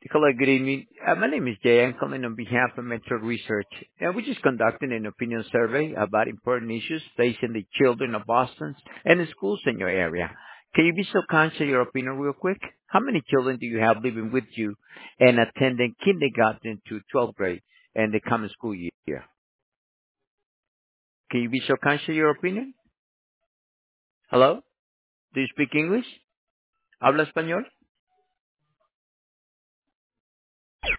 Hello, good evening. My name is Jay. I'm calling on behalf of Metro Research, and we're just conducting an opinion survey about important issues facing the children of Boston and the schools in your area. Can you be so kind to share your opinion real quick? How many children do you have living with you and attending kindergarten to 12th grade in the coming school year? Can you be so kind to share your opinion? Hello? Do you speak English? ¿Habla español?